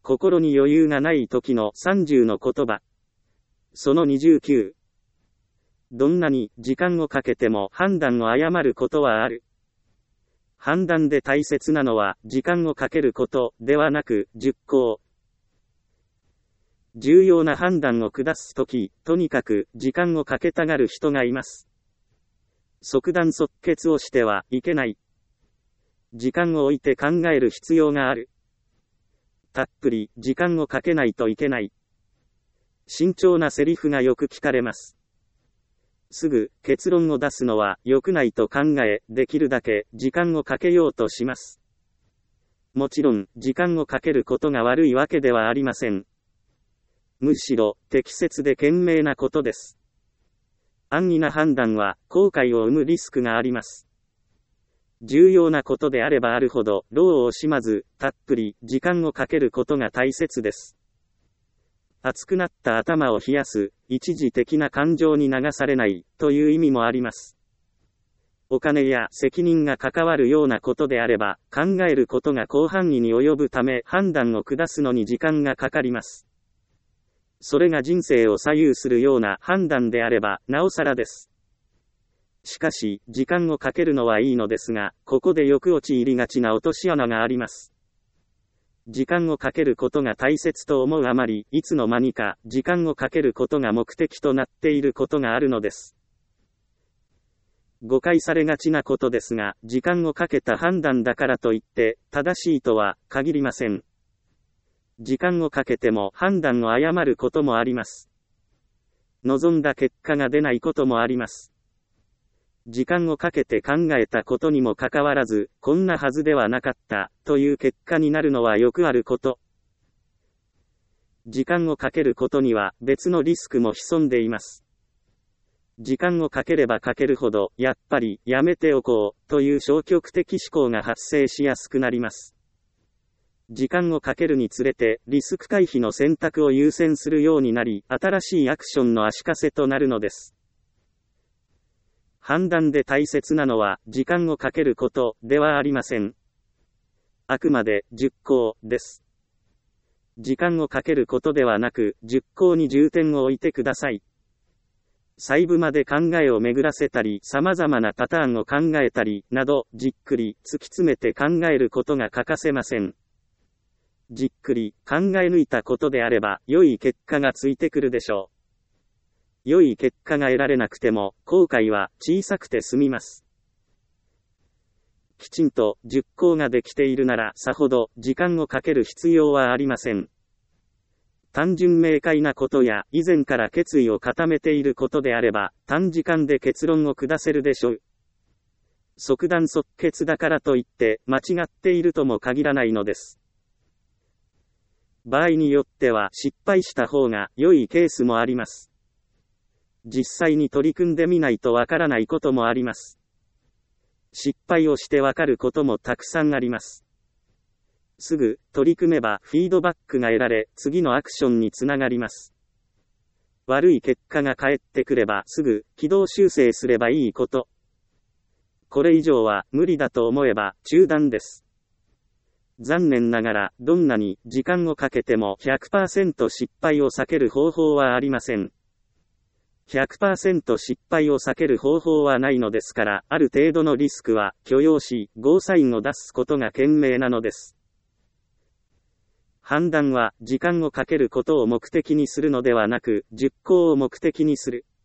心に余裕がない時の30の言葉。その29。どんなに時間をかけても判断を誤ることはある。判断で大切なのは時間をかけることではなく熟考。重要な判断を下すとき、とにかく時間をかけたがる人がいます。即断即決をしてはいけない。時間を置いて考える必要がある。たっぷり時間をかけないといけない。慎重なセリフがよく聞かれます。すぐ結論を出すのは良くないと考え、できるだけ時間をかけようとします。もちろん、時間をかけることが悪いわけではありません。むしろ、適切で賢明なことです。安易な判断は、後悔を生むリスクがあります。重要なことであればあるほど、労を惜しまず、たっぷり、時間をかけることが大切です。熱くなった頭を冷やす、一時的な感情に流されない、という意味もあります。お金や責任が関わるようなことであれば、考えることが広範囲に及ぶため、判断を下すのに時間がかかります。それが人生を左右するような判断であれば、なおさらです。しかし、時間をかけるのはいいのですが、ここでよく陥りがちな落とし穴があります。時間をかけることが大切と思うあまり、いつの間にか、時間をかけることが目的となっていることがあるのです。誤解されがちなことですが、時間をかけた判断だからといって、正しいとは限りません。時間をかけても判断を誤ることもあります。望んだ結果が出ないこともあります。時間をかけて考えたことにもかかわらず、こんなはずではなかった、という結果になるのはよくあること。時間をかけることには別のリスクも潜んでいます。時間をかければかけるほど、やっぱりやめておこう、という消極的思考が発生しやすくなります。時間をかけるにつれて、リスク回避の選択を優先するようになり、新しいアクションの足かせとなるのです。判断で大切なのは、時間をかけることではありません。あくまで、熟考です。時間をかけることではなく、熟考に重点を置いてください。細部まで考えを巡らせたり、様々なパターンを考えたり、など、じっくり、突き詰めて考えることが欠かせません。じっくり考え抜いたことであれば、良い結果がついてくるでしょう。良い結果が得られなくても、後悔は小さくて済みます。きちんと熟考ができているなら、さほど時間をかける必要はありません。単純明快なことや、以前から決意を固めていることであれば、短時間で結論を下せるでしょう。即断即決だからといって、間違っているとも限らないのです。場合によっては失敗した方が良いケースもあります。実際に取り組んでみないとわからないこともあります。失敗をしてわかることもたくさんあります。すぐ取り組めばフィードバックが得られ、次のアクションにつながります。悪い結果が返ってくればすぐ軌道修正すればいいこと。これ以上は無理だと思えば中断です。残念ながら、どんなに時間をかけても 100% 失敗を避ける方法はありません。100% 失敗を避ける方法はないのですから、ある程度のリスクは許容し、ゴーサインを出すことが賢明なのです。判断は時間をかけることを目的にするのではなく、熟考を目的にする。